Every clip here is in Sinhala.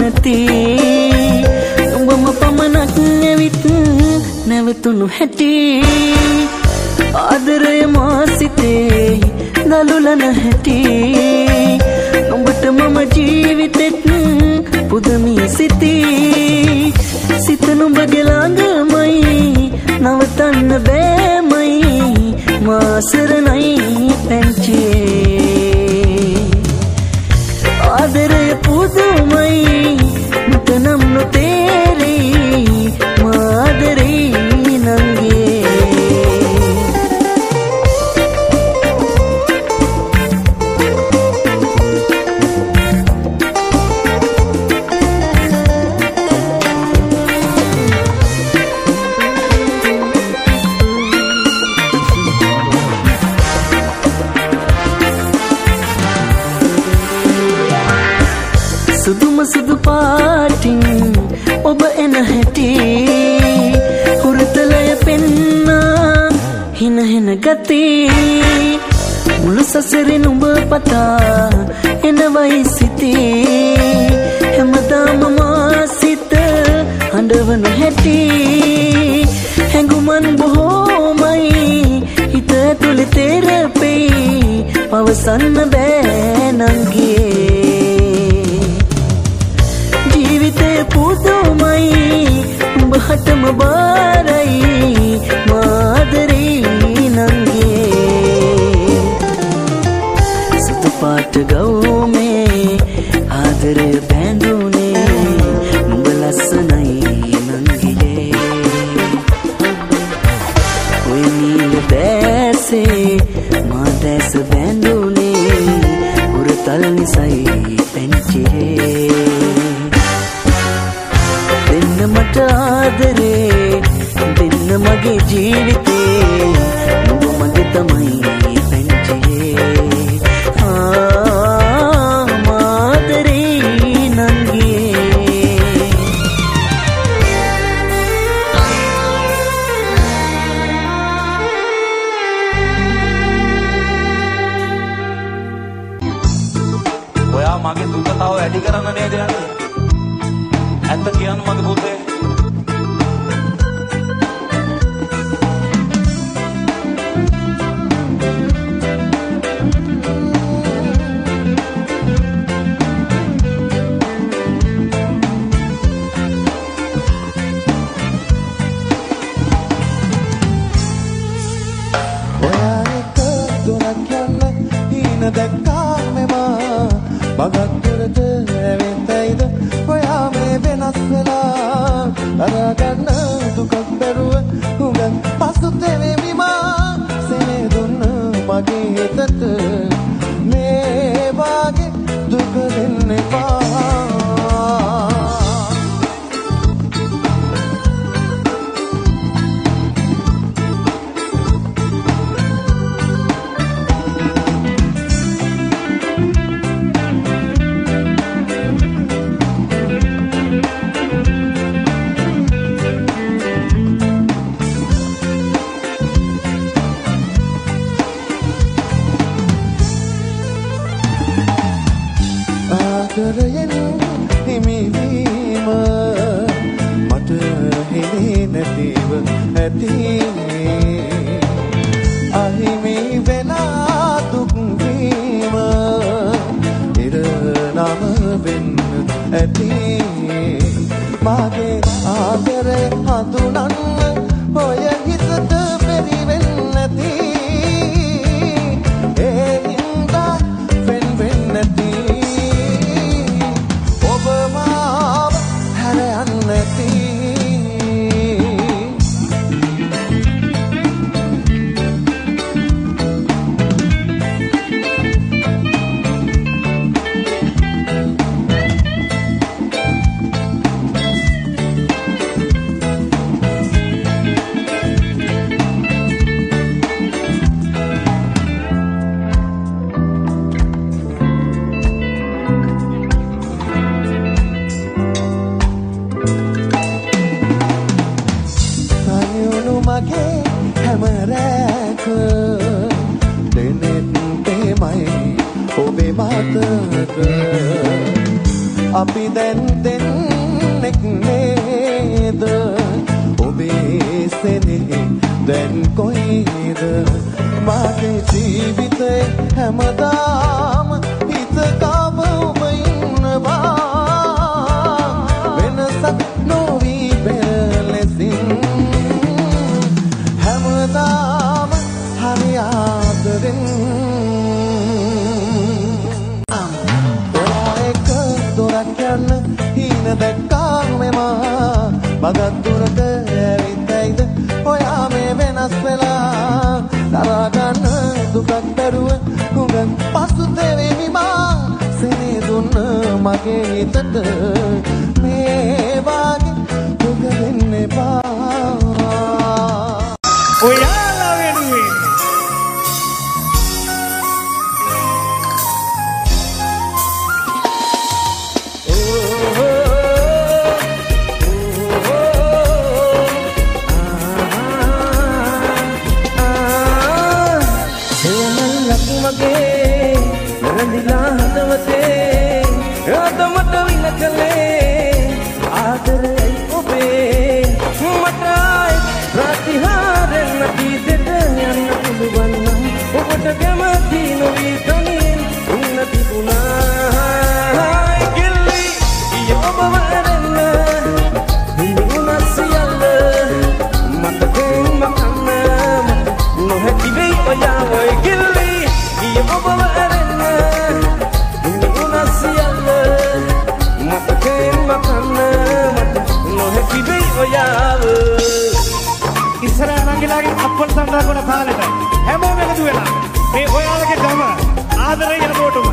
නැති උඹම පමණක් ඇවිත් නැවතුණු හැටි ආදරය මා සිතේ දලුලන හැටි උඹට මම ජීවිතෙත් පුදමී සිතී සිත නුඹගේ ළඟමයි නවතන්න බෑමයි මා සරණයි පැංචියේ ආදරය පුදුමයි මට නම් නොතේරෙයි මා ආදරෙයි නංගේ සුදු පාටින් ඔබ එන හැටි හුරුතලය පෙන්නා හින හින ගති මුළු සසරෙන් උඹ පතා එනවයි සිතේ හැමදාම මා සිත හඬවන හැටි හැඟුමන් බොහෝමයි හිත ඇතුලේ තෙරපෙයි පවසන්න බෑ නංගේ ජීවිතේ පුදුමයි උඹ හටම බාරයි මාදරේ නංගේ සුදු පාට ගවුමේ ආදරය බැඳුනේ නුඹ ලස්සනයි නංගියේ ඔය නිල දැසේ මා දැස බැඳුනේ උරතල් නිසයි පැංචියේ දෙන්න මට ආදරේ දෙන්න මගේ ජීවිතේ නුඹ මගේ තමයි පැංචියේ මාදරේ නංගියේ ඔයා මගේ දුකතාව වැඩි කරන්න නේද යන්නේ ඇත්ත කියන්න මගේ පුතේ ඔයා එක දුරක් යන්න හීන දැක්කා මෙමා මගක් දුරට ඇවිත් ඔයා මේ වෙනස් වෙලා අරගන්න දුකක් බැරුව හුඟක් පසුතැවෙමි මා සෙනෙ දුන්න මගේ හිතට මේ වාගේ දුක දෙන්න එපා ආදරයෙන් හිමිවීම මට හිමි නැතිව ඇති අහිමි වෙලා දුක් වීම ඉර නම වෙන්න ඇති මාගේ ආදරය හඳුනන්න ඔය හිතට බැරි වෙන්න ඇති ඒ හින්දා වෙන් වෙන්න ඇති අපි දැන් දෙන්නෙක් නේද ඔබේ සෙනෙහි දැන් කොයිද මාගේ ජීවිතේ හැමදාම හිත කව ඔබ ඉන්නවා වෙනසක් නොවී පෙරලෙසින් හැමදාම හරි ආදරෙන් දොරක් යන්න හීන දැක්කා මෙමා මගක් දුරට ඇවිත් ඔයා මේ වෙනස් වෙලා දරා ගන්න දුකක් දරුව උඟක් පසුතැවෙමි මා සෙනේ දුන්න මගේ හිතට මේ වාගේ දුක දෙන්න එපා ඔයාලා වෙනුවෙන් අපල් සඳහන් තාලෙට හැමෝම එකතු වෙලා මේ ඔයාලගේ ගම ආදරේ යන බෝටුම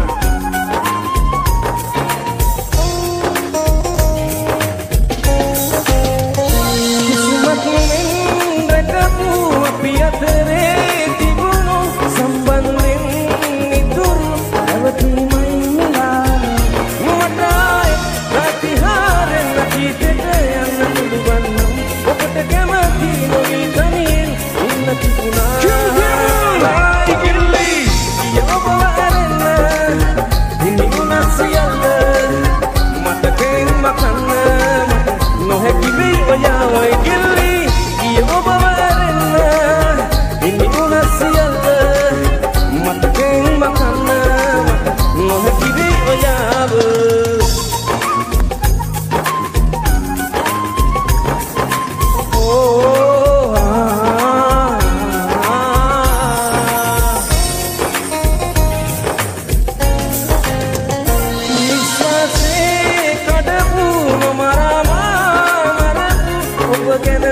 again.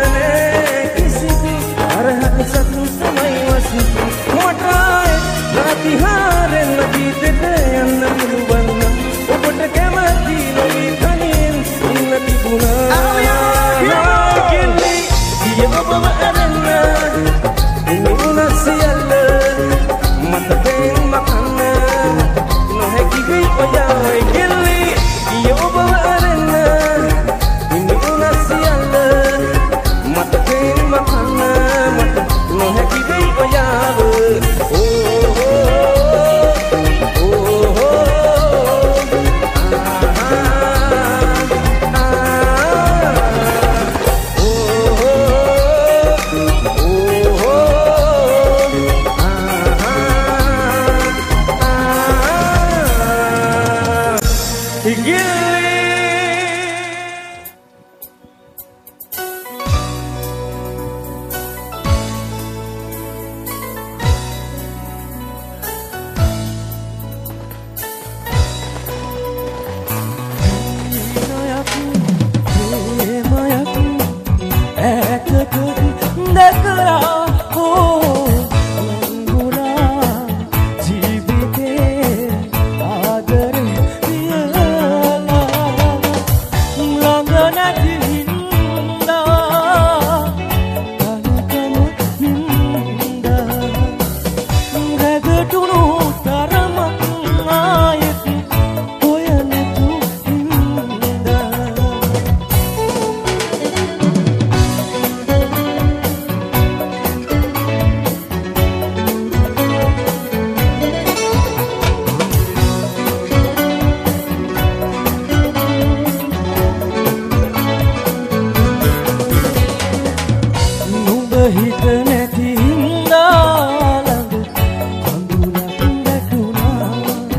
හිත නැති හින්දා ළඟ කඳුලක් දැකුණා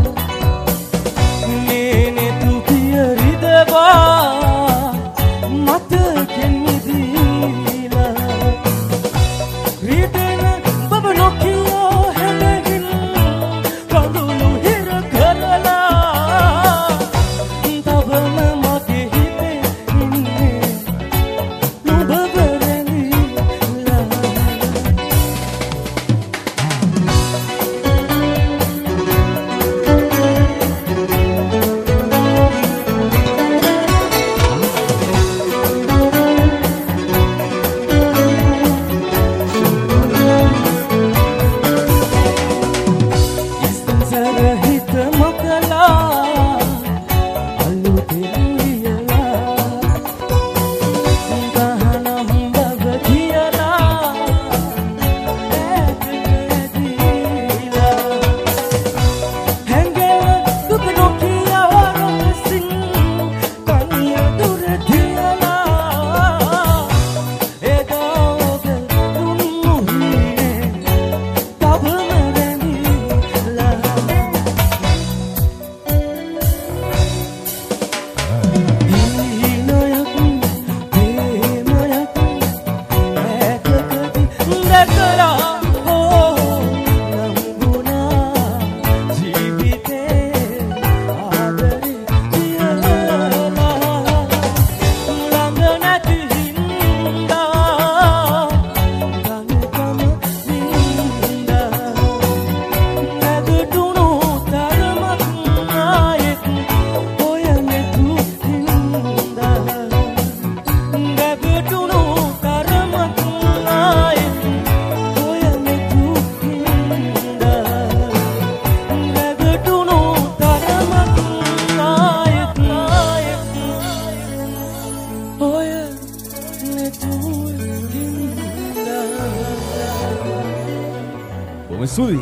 මේ තුතිය රිදවා මතකෙන් මිදීලා රිදෙන බබ නොකියෝ හැලගින් කඳුළු හිර කරලා තවම මගේ හිතේ ඉන්නේ නුඹ බරැඳිලා හිත මකලා අලුතෙන් ලියලා ගහනම් බබ කියලා ඈතට ඇදීලා හැංගෙන දුක නොකියව රොසින් කනිය දුර තියලා එදාද දුන්නුහිනේ තවම රැඳිලා Sui.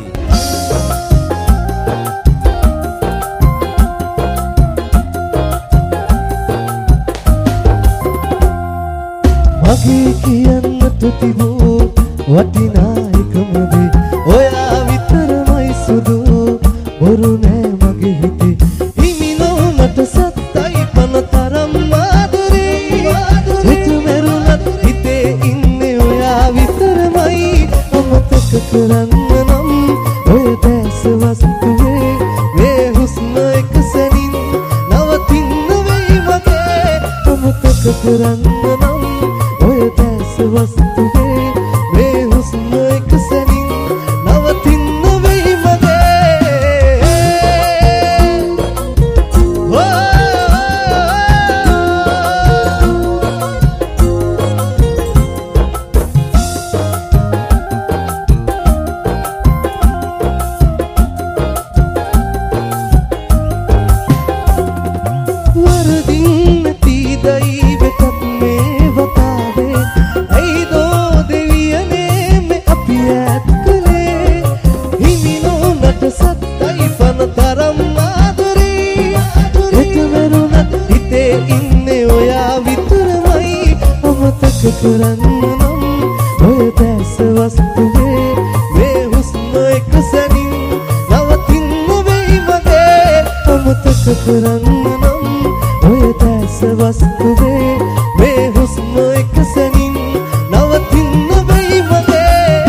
මගේ කියන්නට තිබූ වටිනා එකම දේ ඔයා විතරමයි සුදු බොරු නෑ මගේ හිතේ හිමි නොවුනට සත්තයි පන තරම් ආදරේ හිත මෙරුණත් හිතේ ඉන්නේ ඔයා විතරමයි අමතක කරන්න නම් ඔය දැස වස්තුවේ මේ හුස්ම එක සැනින් නවතින්න වෙයි මගේ අමතක කරන්න නම් ඔය දැස වස්තුවේ මේ හුස්ම එක සැනින් නවතින්න වෙයි මගේ වරදින් නැතිදයි වෙතත් මේ වතාවේ ඇයිදෝ දෙවියනේ මේ අපි ඈත් කළේ හිමි නොවුනට සත්තයි පන තරම් ආදරේ හිත මෙරුණත් හිතේ ඉන්නේ ඔයා විතරමයි අමතක කරන්න නම් ඔය දැස වස්තුවේ මේ හුස්ම එක සැනින් නවතින්න වෙයි මගේ අමතක කරන්න නම් ඔය දැස වස්තුවේ මේ හුස්ම එක සැනින් නවතින්න වෙයි මගේ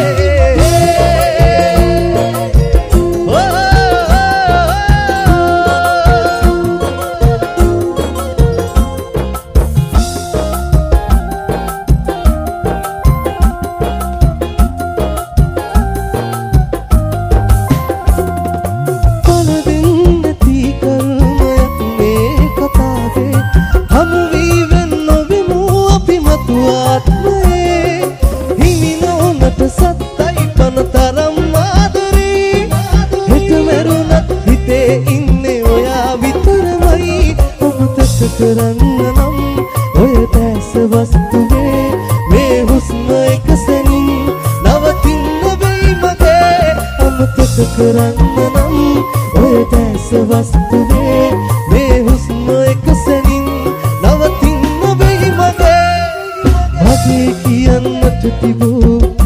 පලදින් නැති කර්මයක් මේ කතාවේ හමු වී වෙන්න නොවෙමු අපි මතු ආත්මයේ හිමි නොවුනට සත්තයි පන තරම් ආදරේ හිත මෙරුණත් හිතේ ඉන්නේ ඔයා විතරමයි අමතක කරන්න නම් ඔය දැස වස්තුවේ මේ හුස්ම එක සැනින් නවතින්න වෙයි මගේ අමතක කරන්න නම් ඔය දැස වස්තුවේ මේ හුස්ම එක සැනින් නවතින්න වෙයි මගේ කියන්නට තිබූ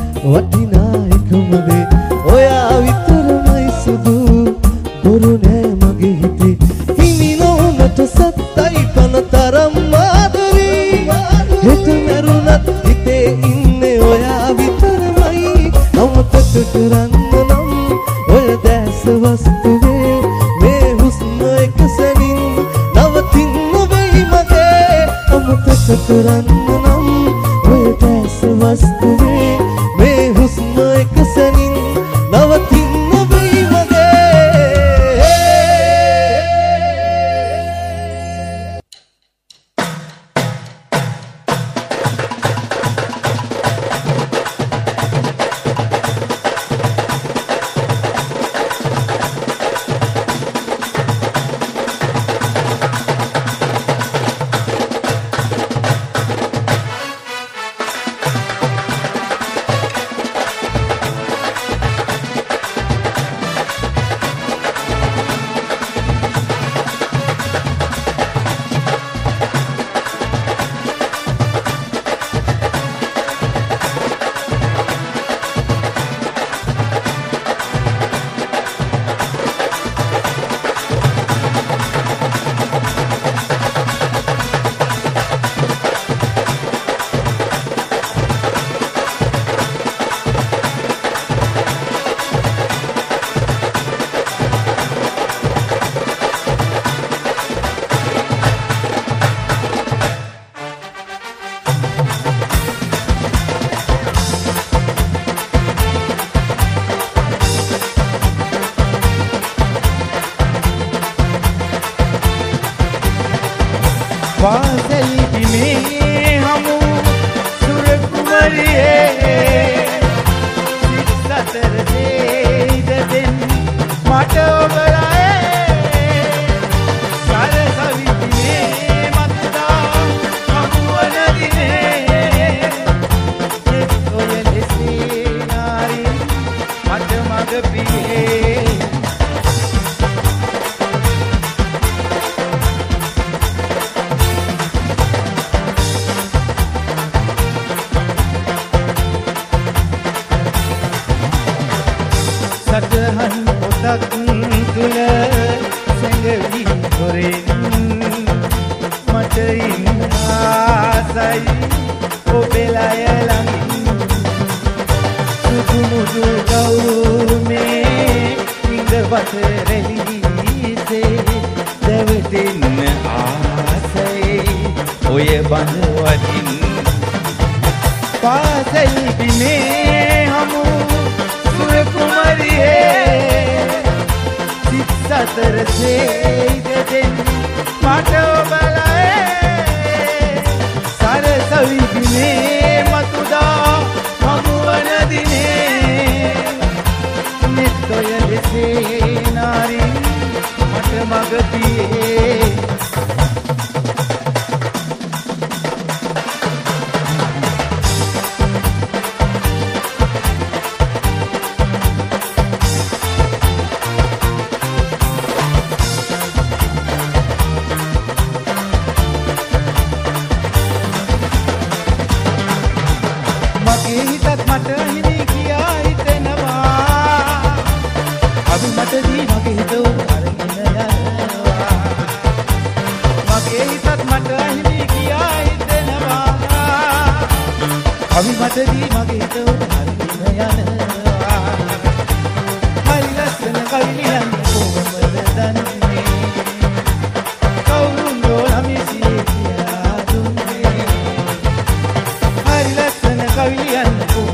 මට ඔබලයි සරසවිතිනේ මත්දා හමුවන දිනේ ඔය ලෙසේ නාරි මට මග පියේ සටහන් පොතක් තුල සැඟවි හොරෙන් මට ඉන්න ආසයි ඔබලය ළඟින් සුදු මුදු ගෞමේ ඉඳවට රැලීසේ දැවටෙන්න ආසයි ඔය බඳවටින් පාසල් බිමේ හමු कुमरिए सितर से दिन माटो बलाए सारे सभी दिने मतुदा भगवन दिने नित्य यसे नारी मत मगतिए මට හිමි කියා හිතෙනවා අපි මටදී මගේ හිත අරගෙන යනවා මගේ හිතත් මට හිමි කියා හිතෙනවා අපි මටදී මගේ හිත අරගෙන යනවා හරි ලස්සන කවිලියන් කොහොමද දන්නේ කවුරුන් යෝලමි සියා දුන්නේ හරි ලස්සන කවිලියන්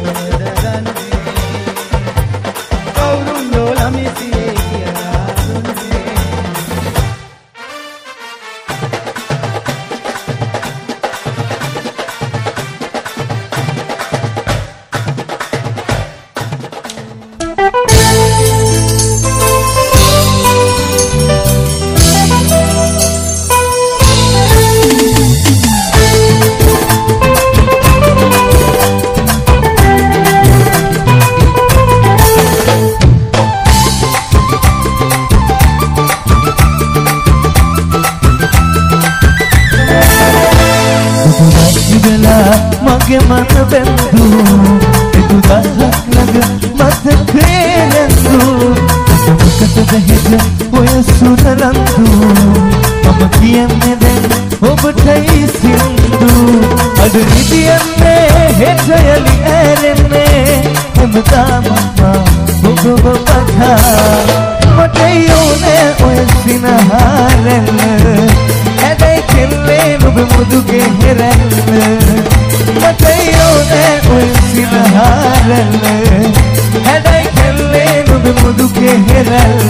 මගේ මන බැඳු එතු දහක් ළඟ මතකේ නැඳු මොකටද හිත ඔය සුරලන්දු මම කියන්නේ දැන් ඔබටයි සින්දු අද නිදියන්නේ හෙට යලි ඇරෙන්නේ හැමදාම ඔබව පතා මට යෝනේ ඔය සිනහරෙන්න හැබැයි කෙල්ලේ ඔබ මුදුගේ හෙරෙන්න මට යෝනේ ඔය සිනහරෙන්න හැබැයි කෙල්ලේ ඔබ මුදුගේ හෙරෙන්න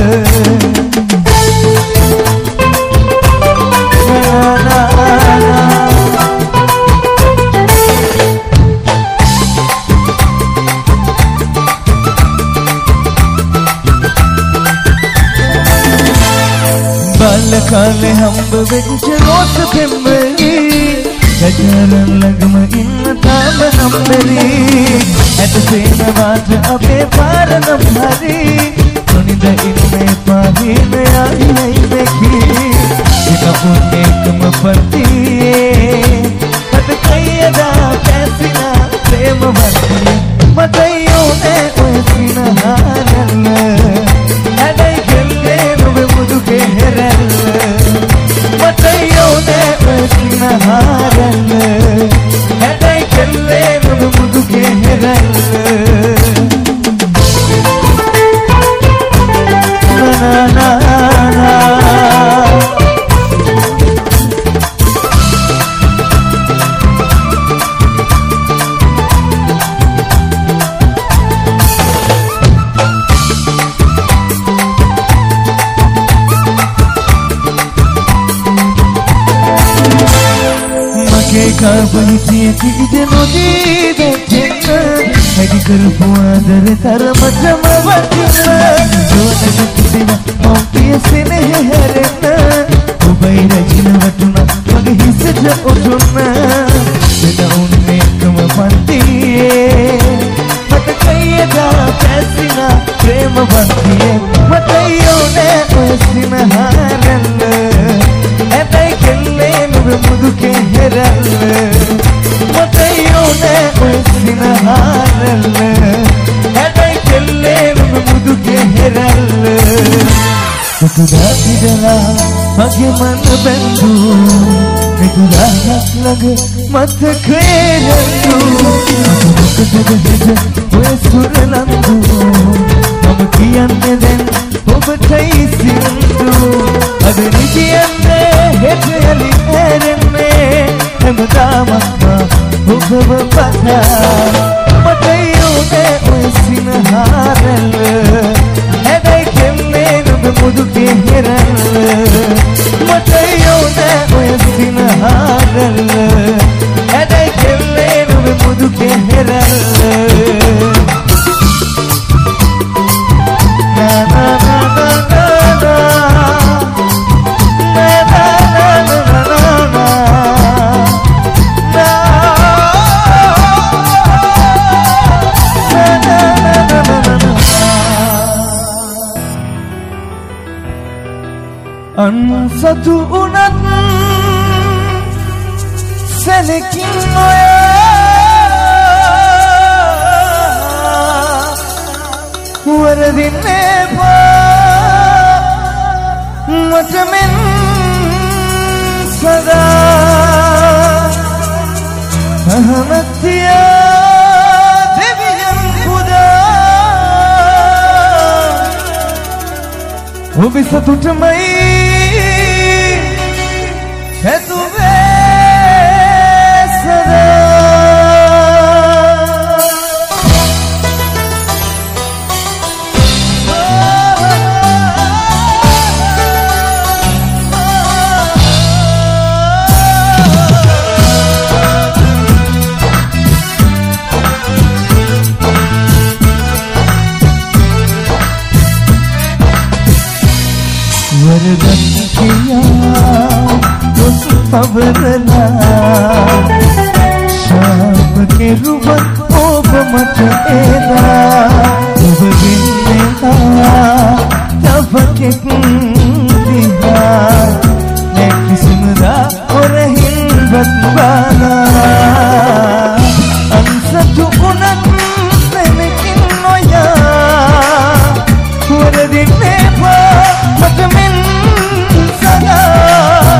काले हम्ब बिच रोस पिंबली गजरन लगम इन ताम नंबरी ऐत से नवाज अबे पार नंबरी सुनिद इनमें पाही में आई नहीं देखी इतना पुण्य कम पड़ती पत कई अदा कैसी ना प्रेम भरती मतइयों ने ऐसी ना हारल ऐडे खेले नुबे मुझु के हेरल मतइयों ने ऐसी ना हारल ऐडे खेले नुबे मुझु के हेरल ना ना ना kabahiti kijenoji dekena hadi karpuadar tar macam batina සුවඳ කිසිම මෞපිය සෙනෙහ හැරෙන්න ඔබයි රැජින වටුණ මගේ හිසට ඔටුන්න වෙනවුන්නේ එකම පන්තියේ මතකයදා පැසිනා ප්‍රේම වන්තියේ මතයෝනේ ඔය සිනහරල්ල ඇතයි කෙල්ලේ නුඹ මුදු කෙහෙරල්ල මතයෝනේ ඔය සිනහරල්ල ඇතයි කෙල්ලේ නුඹ මුදු කෙහෙරල්ල සුදුදා ඉදලා මගේ මන බැඳු මෙතුදායක් ළඟ මතකේ රැඳු මොකටද ඔය සුරලන්දු මම කියන්නේ දැන් ඔබටයි සින්දු අද නිදියන්නේ හෙට යලි ඇරෙන්නේ හැමදාම ඔබව පතා මට යෝනේ ඔය සිනහරල්ල හැබැයි කෙල්ලේ නුඹ මුදු කෙහෙරල්ල මට යෝනේ ඔය සිනහරල්ල හැබැයි කෙල්ලේ නුඹ මුදු කෙහෙරල්ල අන්සතු උනත් සැලකින් ඔයා වරදින්නේ මට මෙන් සදා අහමතියා දෙවියන් පුදා ඔබ සතුටමයි पवरला शाम के रुबत ओब मत एदा ओब बिन्नेला तब के दिहा मैं किस्मरा और हिम्मत बाला अंसतु उनत सेनकिन नोया वरदिने मत मिन सदा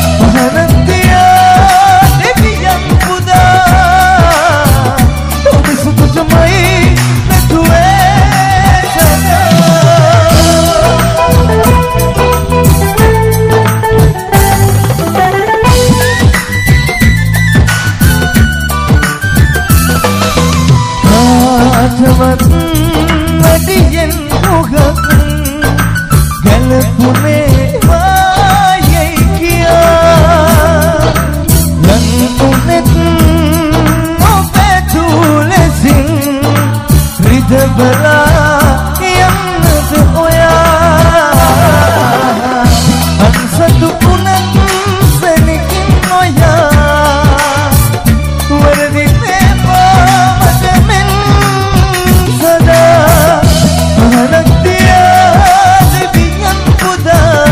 मडियन मुगत गल पुने वाये किया लंगुनेत मोपेतुले सिंह रिदबला यमनद ओया अंसतु पुनत सनिकिन ओया वरदिने पामदमेन सदा अनक्तिया दिव्यं पुदा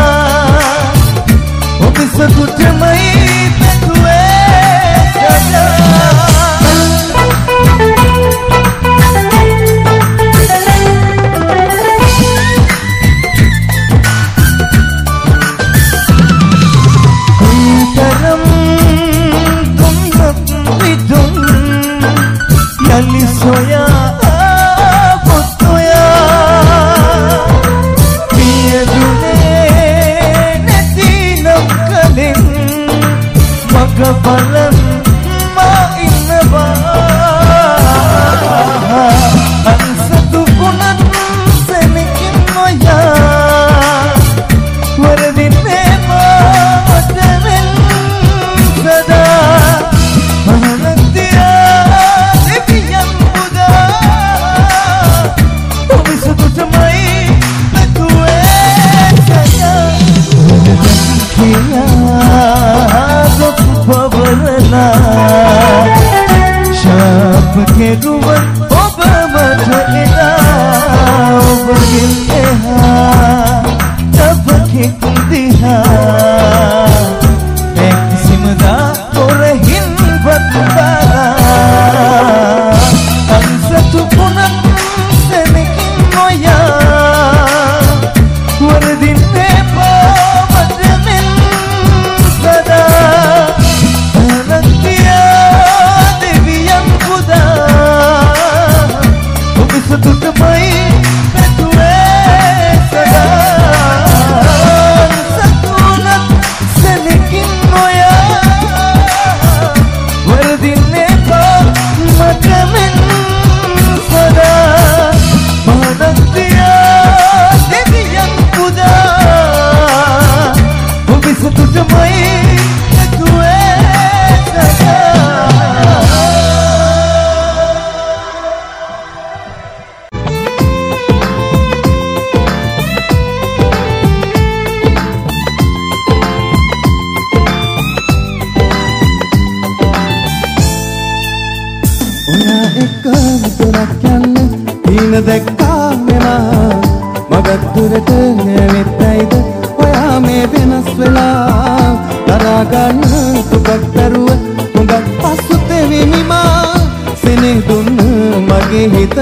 ඔයා එක්ක විතරක් යන්න දින දැක්කා මෙමා මගක් දුරට නැවෙත්තයිද ඔයා මේ වෙනස් වෙලා දරා ගන්න දුකක් දරුව හොඟක් පසුතෙවි මා සෙනෙහ දුන්න මගේ හිතට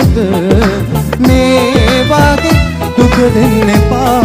මේ වාගේ දුක දෙන්න එපා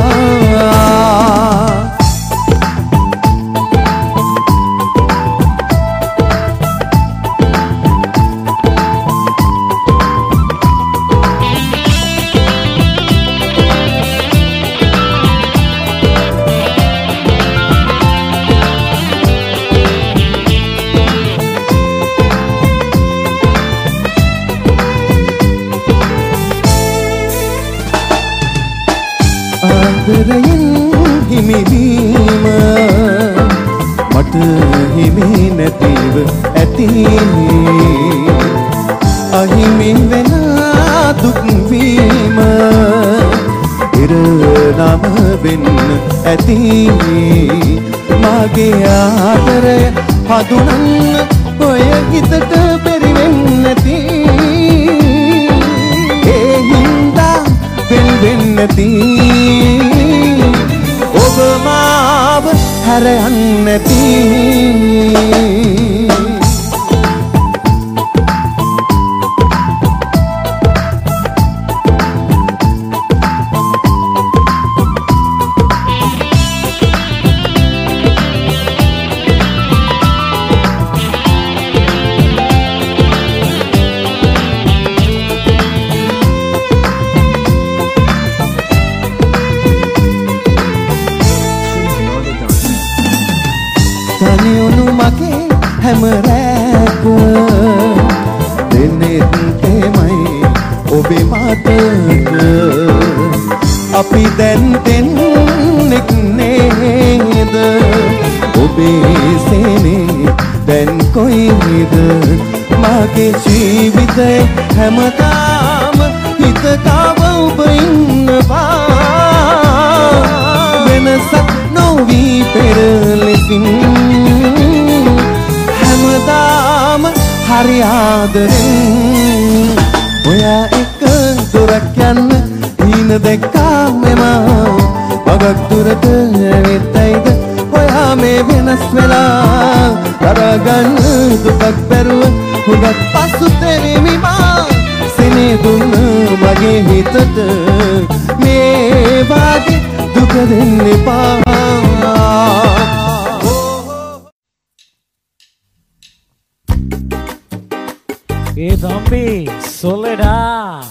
හිමිවීම මට හිමි නැතිව ඇති අහිමි වෙන දුක් වීම ඉරණම වෙන්න ඇති මගේ ආදරය හඳුනන්න ඔය හිතට බැරි වෙන්නේ නැති ඒ හින්දා වෙන්න නැති ඔබ මාව හැර යන්නේ නැති තනියුණු මගේ හැම රැක දෙනෙත් තෙමයි ඔබේ මතක අපි දැන් දෙන්නෙක් නේද ඔබේ සෙනේ දැන් කොයිද මගේ ජීවිතේ හැමදාම හිත කව ඔබ ඉන්නවා වෙනසක් නොවී පෙර ලෙසින් හැමදාම හරි ආදරෙන් ඔයා එක්ක දුරක් යන්න දින දැක්කා මෙමා මගක් දුරට ඇවිත්තයිද ඔයා මේ වෙනස් වෙලා දරාගන්න දුකක් බැරුව හුඟක් පසුතැවෙමි මා සෙනෙහ දුන්න මගේ හිතට මේ වාගේ දුක දෙන්න එපා ඒ තම්බි සොල්ලෙඩා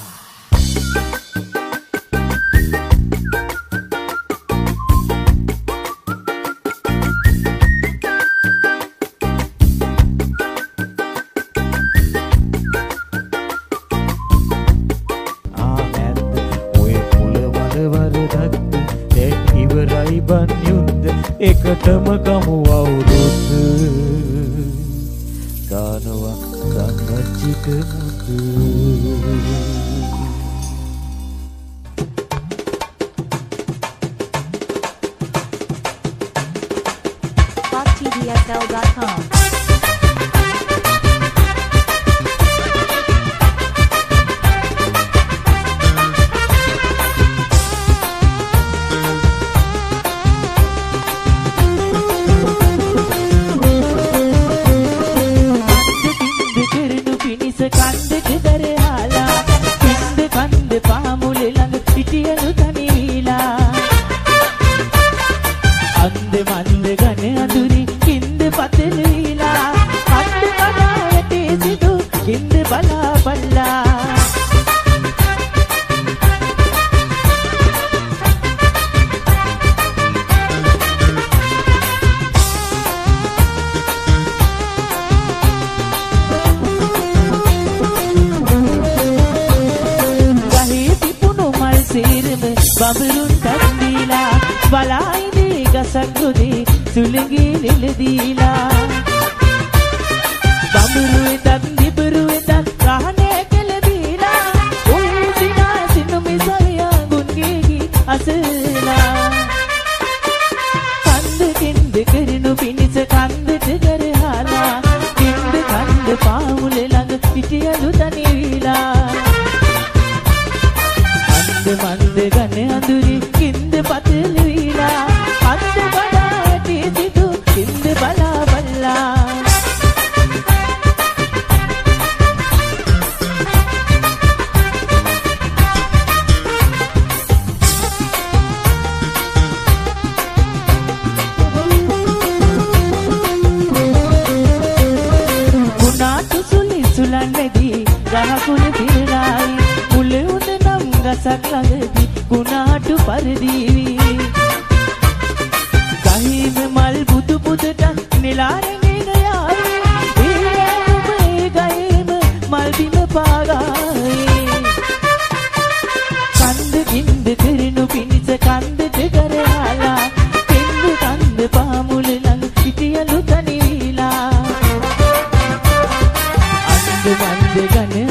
එකටම ගමු අවුරුද්ද ගානවා ගංගච්චික PopTVSL.com බඹරුන් තන්දීලා බලායිනේ ගසක් ගොඩේ සුළඟේ නෙලදීලා බඹරුවේ තත් දිබරුවේ තත් රහනේ කෙලදීලා උන් සිනා සිනු මිසලියා ගුන්ගේගි අසලා කන්ද කින්ද කරනු පිනිස කන්දට කරහලා කින්ද කන්ද පාමුල ළඟ හිටියලු තනිවිලා අන්ද මන්ද ගන අඳුරි කින්ද පතල වීලා අන්ද බලා ඇටි සිටු කින්ද බලා බල්ලා සුලන්නදී ගහකුණ පිරලායි මුල උඩ නම් ගසක් ළඟදී ගුණාටු පරිදීවි ගහින මල් බුදු පුදට නිලාරගෙන යාවි ඒ ගයේම මල් බිම පාගායි කන්ද කින්ද කරනු පිණිස කන්දට කරාලා පින්ද කන්ද පාමුල ළඟ හිටියලු තනිවිලා මන්ද ගන